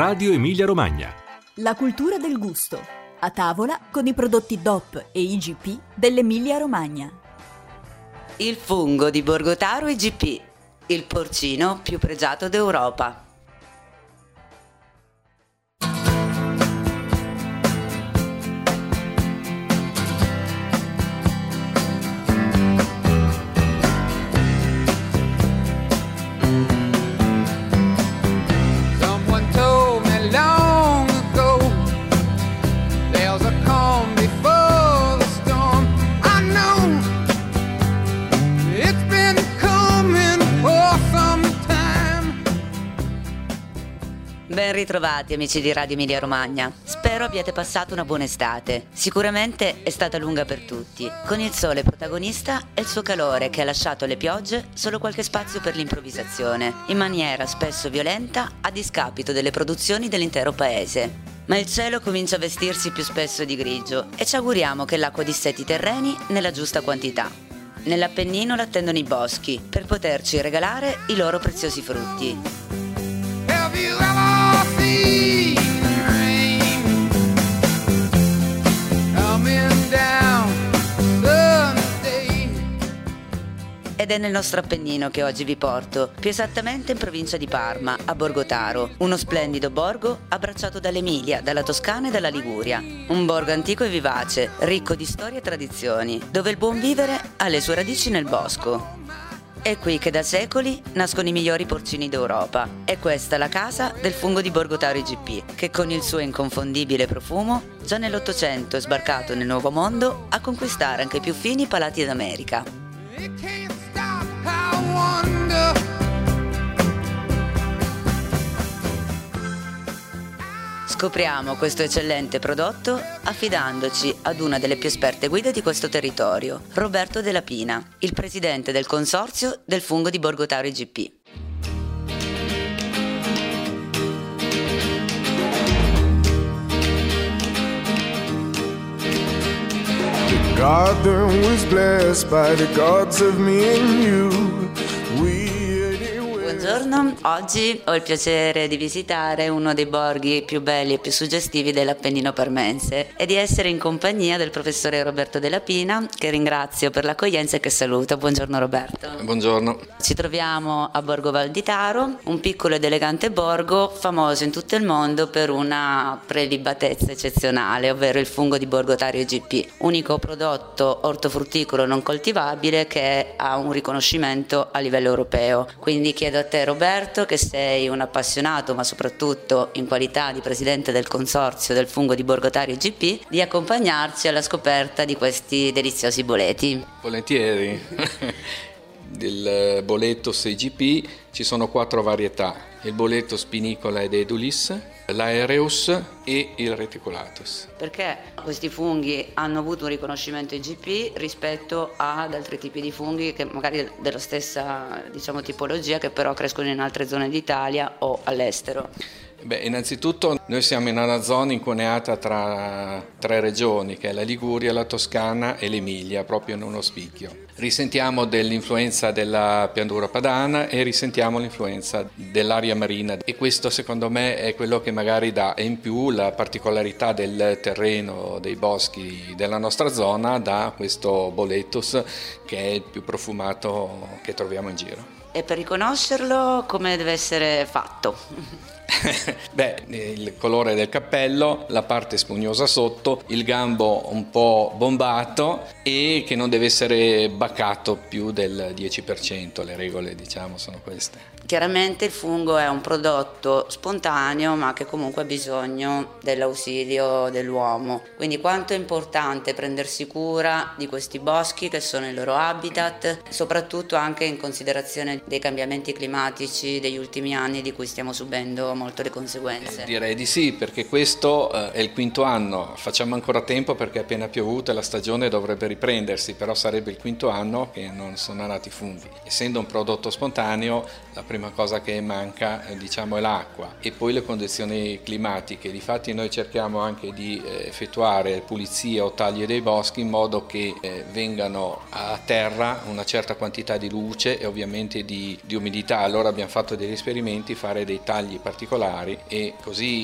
Radio Emilia Romagna. La cultura del gusto. A tavola con i prodotti DOP e IGP dell'Emilia Romagna. Il fungo di Borgotaro IGP, il porcino più pregiato d'Europa. Ben ritrovati amici di Radio Emilia Romagna, spero abbiate passato una buona estate. Sicuramente è stata lunga per tutti, con il sole protagonista e il suo calore che ha lasciato alle piogge solo qualche spazio per l'improvvisazione, in maniera spesso violenta a discapito delle produzioni dell'intero paese. Ma il cielo comincia a vestirsi più spesso di grigio e ci auguriamo che l'acqua disseti i terreni nella giusta quantità. Nell'Appennino l'attendono i boschi per poterci regalare i loro preziosi frutti. Ed è nel nostro Appennino che oggi vi porto, più esattamente in provincia di Parma, a Borgotaro, uno splendido borgo abbracciato dall'Emilia, dalla Toscana e dalla Liguria. Un borgo antico e vivace, ricco di storie e tradizioni, dove il buon vivere ha le sue radici nel bosco. È qui che da secoli nascono i migliori porcini d'Europa. È questa la casa del fungo di Borgotaro IGP, che con il suo inconfondibile profumo, già nell'Ottocento è sbarcato nel Nuovo Mondo a conquistare anche i più fini palati d'America. Scopriamo questo eccellente prodotto affidandoci ad una delle più esperte guide di questo territorio, Roberto Della Pina, il presidente del consorzio del fungo di Borgotaro IGP. The garden was blessed by the gods of me and you. Buongiorno, oggi ho il piacere di visitare uno dei borghi più belli e più suggestivi dell'Appennino parmense e di essere in compagnia del professore Roberto Della Pina, che ringrazio per l'accoglienza e che saluto. Buongiorno Roberto. Buongiorno. Ci troviamo a Borgo Val di Taro, un piccolo ed elegante borgo famoso in tutto il mondo per una prelibatezza eccezionale, ovvero il fungo di Borgotaro IGP, unico prodotto ortofrutticolo non coltivabile che ha un riconoscimento a livello europeo. Quindi chiedo a te Roberto, che sei un appassionato ma soprattutto in qualità di presidente del consorzio del fungo di Borgotaro IGP, di accompagnarci alla scoperta di questi deliziosi boleti. Volentieri. Del Boletus IGP ci sono 4 varietà: il Boleto spinicola ed edulis, l'Aereus e il Reticulatus. Perché questi funghi hanno avuto un riconoscimento IGP rispetto ad altri tipi di funghi che magari della stessa tipologia, che però crescono in altre zone d'Italia o all'estero? Innanzitutto noi siamo in una zona incuneata tra 3 regioni, che è la Liguria, la Toscana e l'Emilia, proprio in uno spicchio. Risentiamo dell'influenza della pianura padana e risentiamo l'influenza dell'aria marina, e questo secondo me è quello che magari dà, e in più la particolarità del terreno, dei boschi della nostra zona, dà questo Boletus, che è il più profumato che troviamo in giro. E per riconoscerlo come deve essere fatto? Il colore del cappello, la parte spugnosa sotto, il gambo un po' bombato e che non deve essere baccato più del 10%, le regole sono queste. Chiaramente il fungo è un prodotto spontaneo ma che comunque ha bisogno dell'ausilio dell'uomo, quindi quanto è importante prendersi cura di questi boschi che sono il loro habitat, soprattutto anche in considerazione dei cambiamenti climatici degli ultimi anni di cui stiamo subendo molto le conseguenze. Direi di sì, perché questo è il 5º anno, facciamo ancora tempo perché è appena piovuto e la stagione dovrebbe riprendersi, però sarebbe il 5º anno che non sono nati funghi. Essendo un prodotto spontaneo, la prima cosa che manca è l'acqua e poi le condizioni climatiche. Difatti noi cerchiamo anche di effettuare pulizie o tagli dei boschi in modo che vengano a terra una certa quantità di luce e ovviamente di umidità. Allora abbiamo fatto degli esperimenti, fare dei tagli particolari e così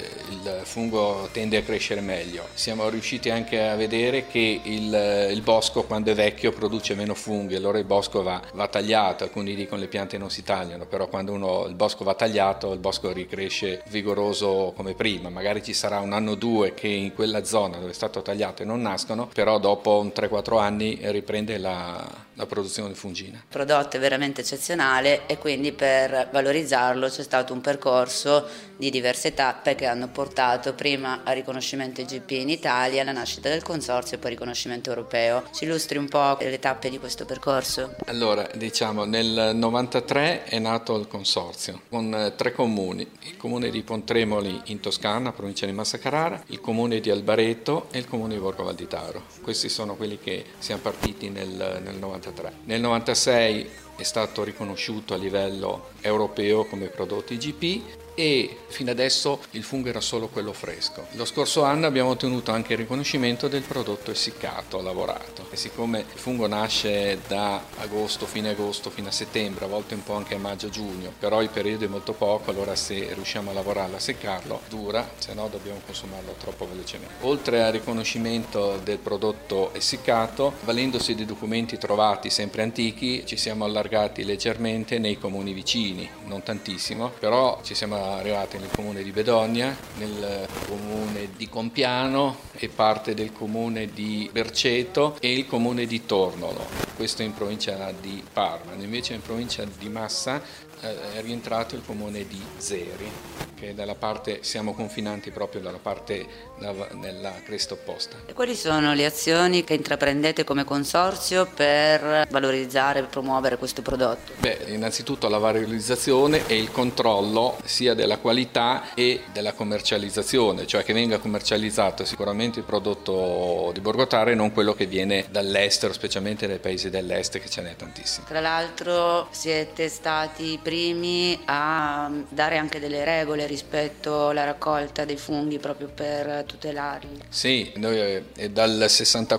il fungo tende a crescere meglio. Siamo riusciti anche a vedere che il bosco quando è vecchio produce meno funghi, allora il bosco va tagliato. Alcuni dicono le piante non si tagliano, però quando il bosco va tagliato il bosco ricresce vigoroso come prima. Magari ci sarà un anno o due che in quella zona dove è stato tagliato non nascono, però dopo 3-4 anni riprende la produzione fungina. Il prodotto è veramente eccezionale e quindi per valorizzarlo c'è stato un percorso di diverse tappe che hanno portato prima al riconoscimento IGP in Italia, alla nascita del consorzio e poi riconoscimento europeo. Ci illustri un po' le tappe di questo percorso? Allora, diciamo, nel 93 è nato il consorzio con 3 comuni, il comune di Pontremoli in Toscana, provincia di Massa Carrara, il comune di Albareto e il comune di Borgo Valditaro. Questi sono quelli che siamo partiti nel 93. Nel 96 è stato riconosciuto a livello europeo come prodotto IGP e fino adesso il fungo era solo quello fresco. Lo scorso anno abbiamo ottenuto anche il riconoscimento del prodotto essiccato, lavorato. E siccome il fungo nasce da fine agosto fino a settembre, a volte un po' anche a maggio-giugno, però il periodo è molto poco, allora se riusciamo a lavorarlo, a seccarlo, dura, se no dobbiamo consumarlo troppo velocemente. Oltre al riconoscimento del prodotto essiccato, valendosi dei documenti trovati sempre antichi, ci siamo allargati leggermente nei comuni vicini, non tantissimo, però ci siamo arrivati nel comune di Bedonia, nel comune di Compiano e parte del comune di Berceto e il comune di Tornolo, questo in provincia di Parma. Invece in provincia di Massa è rientrato il comune di Zeri, che dalla parte siamo confinanti proprio dalla parte nella cresta opposta. E quali sono le azioni che intraprendete come consorzio per valorizzare e promuovere questo prodotto? Innanzitutto la valorizzazione e il controllo sia della qualità e della commercializzazione, cioè che venga commercializzato sicuramente il prodotto di Borgotaro e non quello che viene dall'estero, specialmente dai paesi dell'est, che ce n'è tantissimo. Tra l'altro siete stati i primi a dare anche delle regole rispetto alla raccolta dei funghi proprio per tutelarli. Sì, noi è dal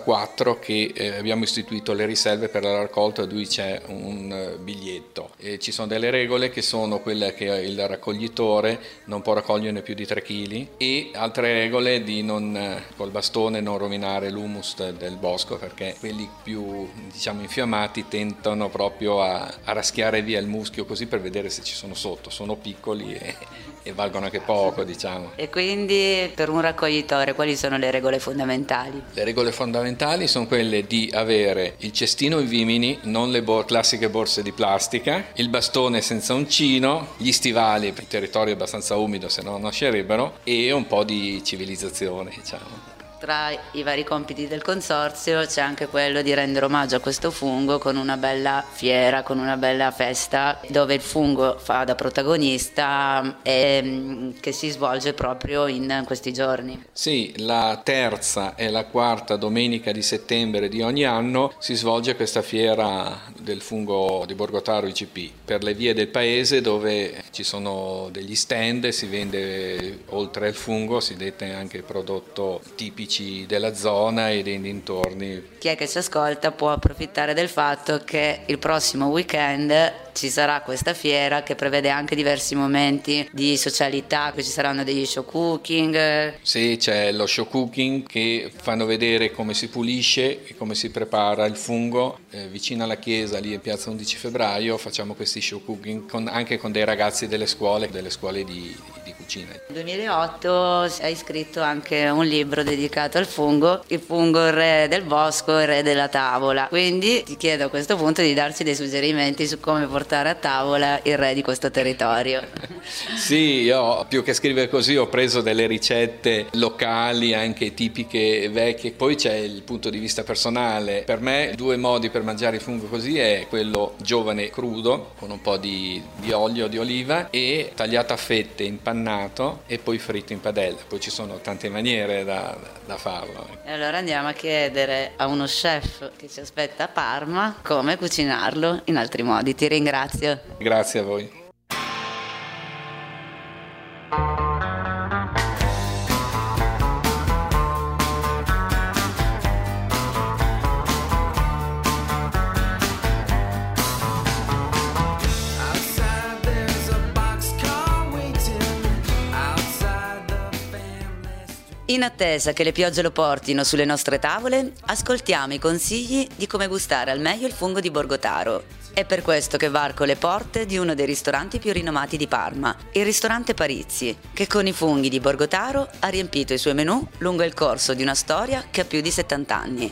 64 che abbiamo istituito le riserve per la raccolta, dove c'è un biglietto e ci sono delle regole che sono quelle che il raccoglitore non può raccogliere più di 3 kg e altre regole di col bastone non rovinare l'humus del bosco, perché quelli più infiammati tentano proprio a raschiare via il muschio così per vedere se ci sono sotto, sono piccoli e valgono anche poco, diciamo. E quindi per un raccoglitore quali sono le regole fondamentali? Le regole fondamentali sono quelle di avere il cestino in vimini, non le classiche borse di plastica, il bastone senza uncino, gli stivali, il territorio è abbastanza umido se no nascerebbero, e un po' di civilizzazione, diciamo. Tra i vari compiti del consorzio c'è anche quello di rendere omaggio a questo fungo con una bella fiera, con una bella festa dove il fungo fa da protagonista e che si svolge proprio in questi giorni. Sì, la terza e la quarta domenica di settembre di ogni anno si svolge questa fiera del fungo di Borgotaro IGP per le vie del paese, dove ci sono degli stand, si vende oltre al fungo, si vende anche prodotto tipici della zona e dei dintorni. Chi è che ci ascolta può approfittare del fatto che il prossimo weekend ci sarà questa fiera che prevede anche diversi momenti di socialità, ci saranno degli show cooking. Sì, c'è lo show cooking che fanno vedere come si pulisce e come si prepara il fungo. Vicino alla chiesa, lì in piazza 11 febbraio, facciamo questi show cooking anche con dei ragazzi delle scuole di cucina. Nel 2008 hai scritto anche un libro dedicato al fungo, il fungo il re del bosco, il re della tavola. Quindi ti chiedo a questo punto di darci dei suggerimenti su come portare a tavola il re di questo territorio. Sì, io più che scrivere così ho preso delle ricette locali, anche tipiche vecchie. Poi c'è il punto di vista personale. Per me 2 modi per mangiare il fungo così è quello giovane crudo con un po' di olio di oliva e tagliato a fette, impannato e poi fritto in padella. Poi ci sono tante maniere da farlo. E allora andiamo a chiedere a uno chef che ci aspetta a Parma come cucinarlo in altri modi. Ti ringrazio. Grazie a voi. In attesa che le piogge lo portino sulle nostre tavole, ascoltiamo i consigli di come gustare al meglio il fungo di Borgotaro. È per questo che varco le porte di uno dei ristoranti più rinomati di Parma, il ristorante Parizzi, che con i funghi di Borgotaro ha riempito i suoi menù lungo il corso di una storia che ha più di 70 anni.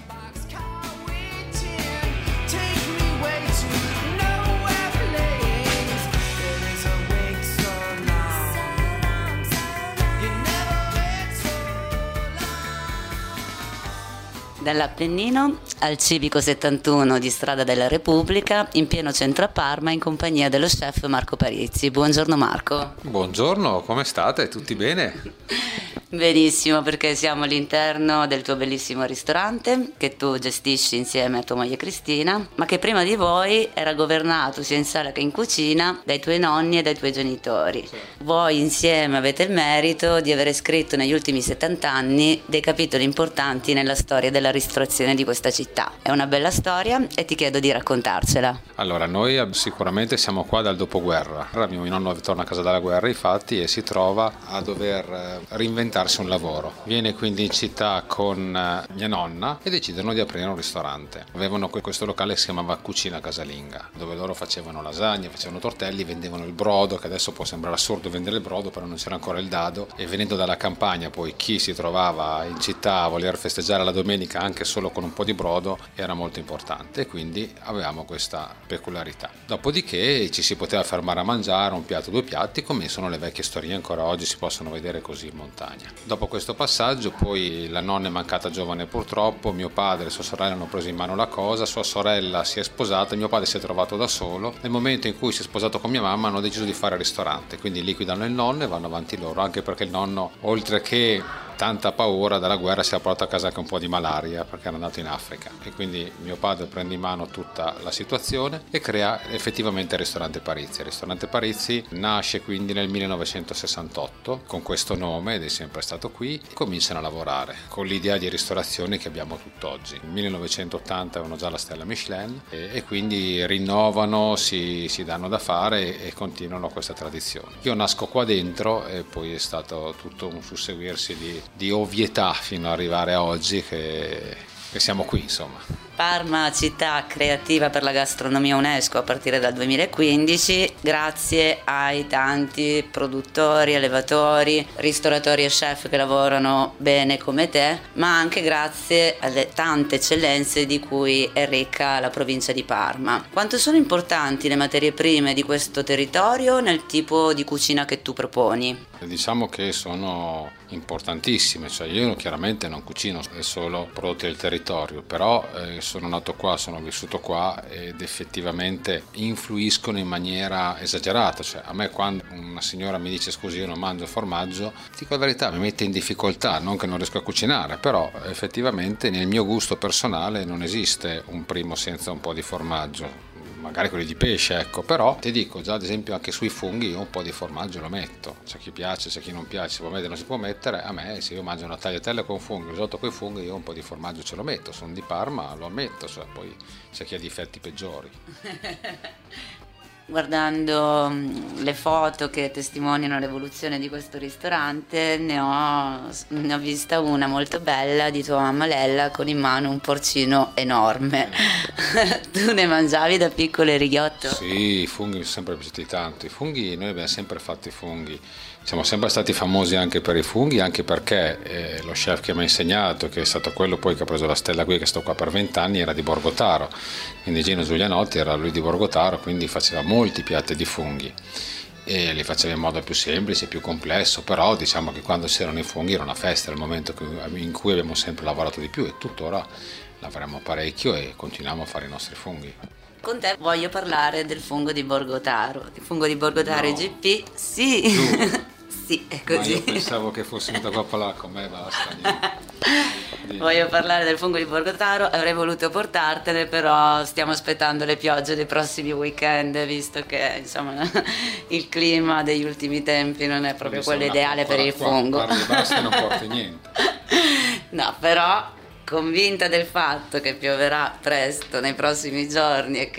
Dall'Appennino al Civico 71 di Strada della Repubblica, in pieno centro a Parma, in compagnia dello chef Marco Parizzi. Buongiorno Marco. Buongiorno, come state? Tutti bene? Benissimo, perché siamo all'interno del tuo bellissimo ristorante che tu gestisci insieme a tua moglie Cristina, ma che prima di voi era governato sia in sala che in cucina dai tuoi nonni e dai tuoi genitori. Sì. Voi insieme avete il merito di avere scritto negli ultimi 70 anni dei capitoli importanti nella storia della ristorazione di questa città. È una bella storia e ti chiedo di raccontarcela. Allora, noi sicuramente siamo qua dal dopoguerra. Mio nonno torna a casa dalla guerra, infatti, e si trova a dover reinventarsi un lavoro. Viene quindi in città con mia nonna e decidono di aprire un ristorante. Avevano questo locale che si chiamava Cucina Casalinga, dove loro facevano lasagne, facevano tortelli, vendevano il brodo, che adesso può sembrare assurdo vendere il brodo, però non c'era ancora il dado, e venendo dalla campagna poi chi si trovava in città a voler festeggiare la domenica anche solo con un po' di brodo era molto importante, e quindi avevamo questa peculiarità. Dopodiché ci si poteva fermare a mangiare un piatto, due piatti, come sono le vecchie storie, ancora oggi si possono vedere così in montagna. Dopo questo passaggio poi la nonna è mancata giovane purtroppo, mio padre e sua sorella hanno preso in mano la cosa, sua sorella si è sposata, mio padre si è trovato da solo. Nel momento in cui si è sposato con mia mamma hanno deciso di fare ristorante, quindi liquidano il nonno e vanno avanti loro, anche perché il nonno, oltre che tanta paura dalla guerra, si è portato a casa anche un po' di malaria perché era andato in Africa, e quindi mio padre prende in mano tutta la situazione e crea effettivamente il ristorante Parizzi. Il ristorante Parizzi nasce quindi nel 1968 con questo nome ed è sempre stato qui, e cominciano a lavorare con l'idea di ristorazione che abbiamo tutt'oggi. Nel 1980 avevano già la stella Michelin e quindi rinnovano, si danno da fare e continuano questa tradizione. Io nasco qua dentro e poi è stato tutto un susseguirsi di ovvietà fino ad arrivare a oggi che siamo qui, insomma. Parma, città creativa per la gastronomia UNESCO a partire dal 2015, grazie ai tanti produttori, allevatori, ristoratori e chef che lavorano bene come te, ma anche grazie alle tante eccellenze di cui è ricca la provincia di Parma. Quanto sono importanti le materie prime di questo territorio nel tipo di cucina che tu proponi? Diciamo che sono importantissime, cioè io chiaramente non cucino solo prodotti del territorio, però sono nato qua, sono vissuto qua ed effettivamente influiscono in maniera esagerata. Cioè, a me quando una signora mi dice scusi io non mangio formaggio, dico la verità, mi mette in difficoltà, non che non riesco a cucinare, però effettivamente nel mio gusto personale non esiste un primo senza un po' di formaggio. Magari quelli di pesce, ecco, però ti dico già ad esempio anche sui funghi io un po' di formaggio lo metto, c'è chi piace, c'è chi non piace, si può mettere, non si può mettere. A me se io mangio una tagliatella con funghi, risotto con i funghi, io un po' di formaggio ce lo metto, sono di Parma, lo ammetto, cioè, poi c'è chi ha difetti peggiori. Guardando le foto che testimoniano l'evoluzione di questo ristorante, ne ho vista una molto bella di tua mamma Lella con in mano un porcino enorme. Tu ne mangiavi da piccolo il righiotto? Sì, i funghi mi sono sempre piaciuti tanto. I funghi, noi abbiamo sempre fatto i funghi. Siamo sempre stati famosi anche per i funghi, anche perché lo chef che mi ha insegnato, che è stato quello poi che ha preso la stella qui, che sto qua per 20 anni, era di Borgotaro. Quindi Gino Giulianotti era lui di Borgotaro, quindi faceva molti piatti di funghi. E li faceva in modo più semplice, più complesso, però diciamo che quando c'erano i funghi era una festa, era il momento in cui abbiamo sempre lavorato di più e tuttora lavoriamo parecchio e continuiamo a fare i nostri funghi. Con te voglio parlare del fungo di Borgotaro. Il fungo di Borgotaro IGP, sì. Sì, è così. Ma io pensavo che fossi venuta qua a parlare con me, basta. Voglio parlare del fungo di Borgotaro, avrei voluto portartene, però stiamo aspettando le piogge dei prossimi weekend, visto che insomma il clima degli ultimi tempi non è proprio quello ideale per il fungo. Parli basta e non porti niente. No, però convinta del fatto che pioverà presto nei prossimi giorni e che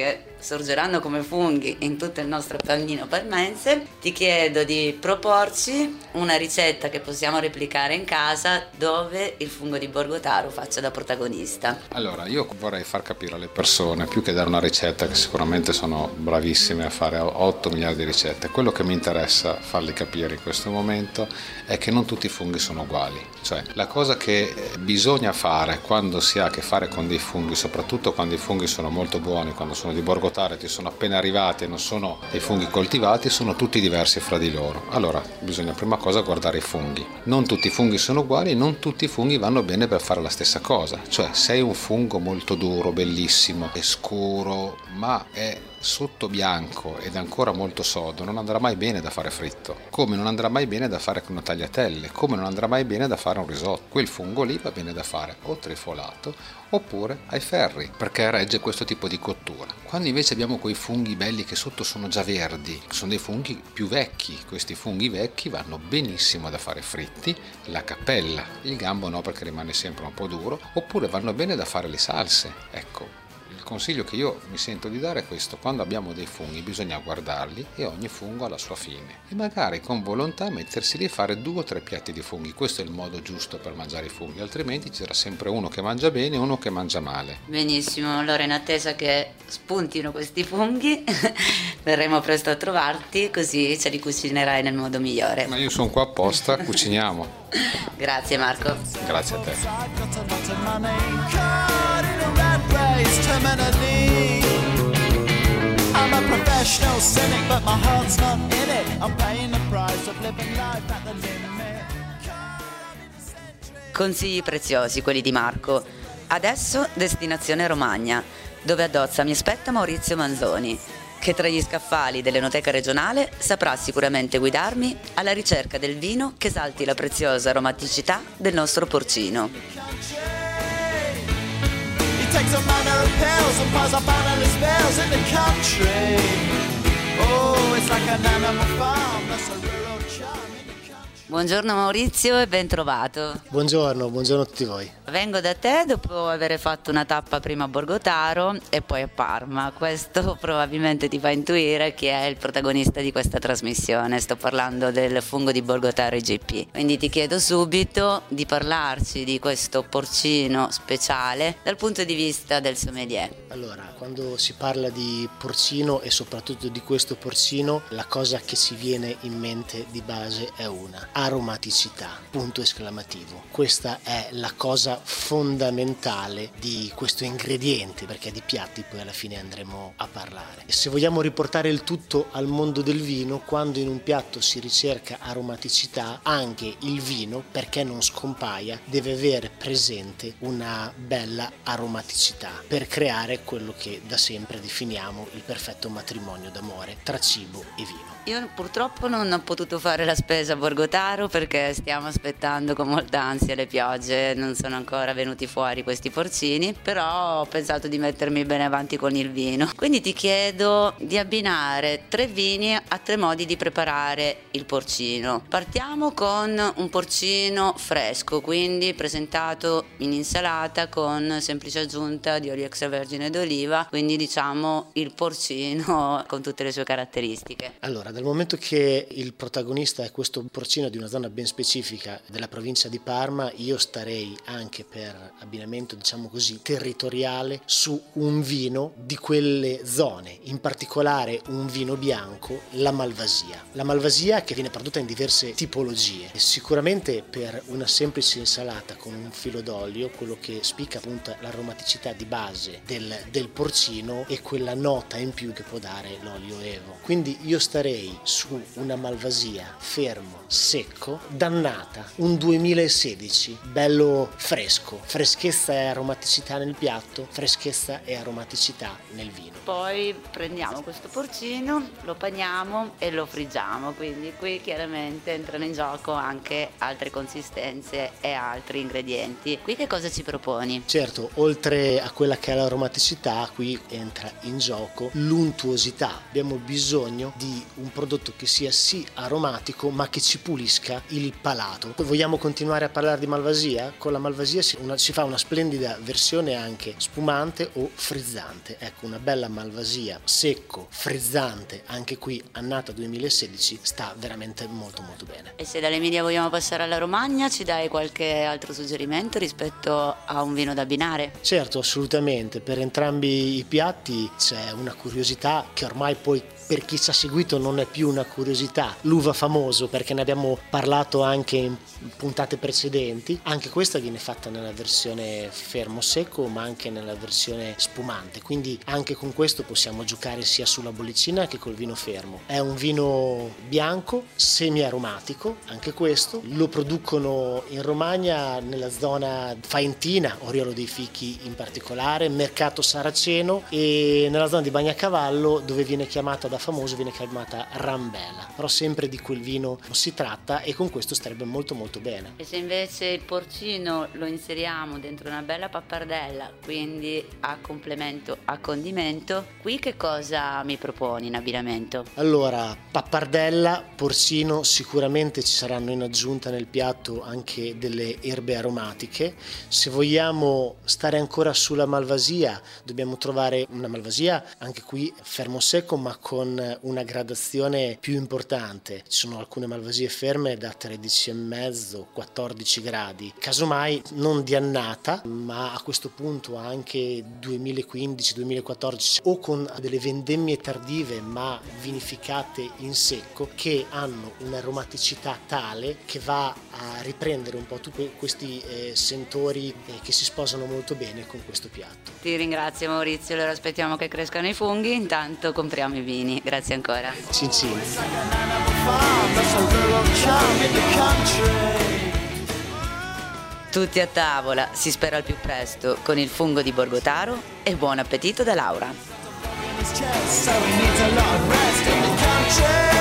sorgeranno come funghi in tutto il nostro pannino parmense, ti chiedo di proporci una ricetta che possiamo replicare in casa dove il fungo di Borgotaro faccia da protagonista. Allora, io vorrei far capire alle persone, più che dare una ricetta, che sicuramente sono bravissime a fare 8 miliardi di ricette, quello che mi interessa farli capire in questo momento è che non tutti i funghi sono uguali. Cioè, la cosa che bisogna fare quando si ha a che fare con dei funghi, soprattutto quando i funghi sono molto buoni, quando sono di Borgotaro e ti sono appena arrivati e non sono dei funghi coltivati, sono tutti diversi fra di loro. Allora, bisogna prima cosa guardare i funghi. Non tutti i funghi sono uguali, non tutti i funghi vanno bene per fare la stessa cosa. Cioè, se hai un fungo molto duro, bellissimo, è scuro, ma è sotto bianco ed ancora molto sodo, non andrà mai bene da fare fritto, come non andrà mai bene da fare con una tagliatelle, come non andrà mai bene da fare un risotto. Quel fungo lì va bene da fare o trifolato oppure ai ferri, perché regge questo tipo di cottura. Quando invece abbiamo quei funghi belli che sotto sono già verdi, sono dei funghi più vecchi, questi funghi vecchi vanno benissimo da fare fritti, la cappella, il gambo no perché rimane sempre un po' duro, oppure vanno bene da fare le salse. Ecco, il consiglio che io mi sento di dare è questo: quando abbiamo dei funghi bisogna guardarli e ogni fungo ha la sua fine e magari con volontà mettersi lì a fare 2 o 3 piatti di funghi. Questo è il modo giusto per mangiare i funghi, altrimenti c'era sempre uno che mangia bene e uno che mangia male. Benissimo, allora in attesa che spuntino questi funghi verremo presto a trovarti, così ce li cucinerai nel modo migliore. Ma io sono qua apposta, cuciniamo. Grazie Marco. Grazie a te. I'm a professional cynic, but my heart's not in it. I'm paying the price of living life at the limit. Consigli preziosi quelli di Marco. Adesso destinazione Romagna, dove a Dozza mi aspetta Maurizio Manzoni, che tra gli scaffali dell'Enoteca regionale saprà sicuramente guidarmi alla ricerca del vino che esalti la preziosa aromaticità del nostro porcino. Takes a manner of pills and piles up analyst bills in the country. Oh, it's like an animal farm, that's a rural charm in the country. Buongiorno Maurizio e ben trovato. Buongiorno a tutti voi. Vengo da te dopo aver fatto una tappa prima a Borgotaro e poi a Parma. Questo probabilmente ti fa intuire chi è il protagonista di questa trasmissione. Sto parlando del fungo di Borgotaro IGP. Quindi ti chiedo subito di parlarci di questo porcino speciale dal punto di vista del sommelier. Allora, quando si parla di porcino e soprattutto di questo porcino, la cosa che si viene in mente di base è una: aromaticità, punto esclamativo. Questa è la cosa fondamentale di questo ingrediente, perché di piatti poi alla fine andremo a parlare. E se vogliamo riportare il tutto al mondo del vino, quando in un piatto si ricerca aromaticità, anche il vino, perché non scompaia, deve avere presente una bella aromaticità per creare quello che da sempre definiamo il perfetto matrimonio d'amore tra cibo e vino. Io purtroppo non ho potuto fare la spesa a Borgotaro perché stiamo aspettando con molta ansia le piogge, non sono ancora venuti fuori questi porcini, però ho pensato di mettermi bene avanti con il vino. Quindi ti chiedo di abbinare 3 vini a 3 modi di preparare il porcino. Partiamo con un porcino fresco, quindi presentato in insalata con semplice aggiunta di olio extravergine d'oliva, quindi diciamo il porcino con tutte le sue caratteristiche. Allora, dal momento che il protagonista è questo porcino di una zona ben specifica della provincia di Parma, io starei anche per abbinamento, diciamo così, territoriale su un vino di quelle zone, in particolare un vino bianco, la Malvasia. La Malvasia che viene prodotta in diverse tipologie. Sicuramente per una semplice insalata con un filo d'olio, quello che spicca appunto è l'aromaticità di base del porcino e quella nota in più che può dare l'olio Evo. Quindi io starei su una Malvasia fermo, secco, dannata, un 2016, bello fresco, freschezza e aromaticità nel piatto, freschezza e aromaticità nel vino. Poi prendiamo questo porcino, lo paniamo e lo friggiamo, quindi qui chiaramente entrano in gioco anche altre consistenze e altri ingredienti. Qui che cosa ci proponi? Certo, oltre a quella che è l'aromaticità, qui entra in gioco l'untuosità. Abbiamo bisogno di un prodotto che sia sì aromatico ma che ci pulisca il palato. Poi vogliamo continuare a parlare di Malvasia? Con la Malvasia si fa una splendida versione anche spumante o frizzante. Ecco, una bella Malvasia secco, frizzante, anche qui annata 2016, sta veramente molto molto bene. E se dall'Emilia vogliamo passare alla Romagna, ci dai qualche altro suggerimento rispetto a un vino da abbinare? Certo, assolutamente, per entrambi i piatti c'è una curiosità che ormai poi per chi ci ha seguito non è più una curiosità. L'uva famoso, perché ne abbiamo parlato anche in puntate precedenti, anche questa viene fatta nella versione fermo secco ma anche nella versione spumante, quindi anche con questo possiamo giocare sia sulla bollicina che col vino fermo. È un vino bianco, semi aromatico, anche questo lo producono in Romagna nella zona faentina, Oriolo dei Fichi in particolare, Mercato Saraceno, e nella zona di Bagnacavallo, dove viene chiamata da famoso, viene chiamata Rambella, però sempre di quel vino si tratta, e con questo starebbe molto molto bene. E se invece il porcino lo inseriamo dentro una bella pappardella, quindi a complemento, a condimento, qui che cosa mi proponi in abbinamento? Allora, pappardella, porcino, sicuramente ci saranno in aggiunta nel piatto anche delle erbe aromatiche. Se vogliamo stare ancora sulla Malvasia, dobbiamo trovare una Malvasia anche qui fermo secco ma con una gradazione più importante. Ci sono alcune Malvasie ferme da 13,5-14 gradi, casomai non di annata ma a questo punto anche 2015-2014, o con delle vendemmie tardive ma vinificate in secco, che hanno un'aromaticità tale che va a riprendere un po' tutti questi sentori che si sposano molto bene con questo piatto. Ti ringrazio Maurizio, allora aspettiamo che crescano i funghi, intanto compriamo i vini. Grazie ancora. Cin cin. Tutti a tavola, si spera al più presto, con il fungo di Borgotaro, e buon appetito da Laura.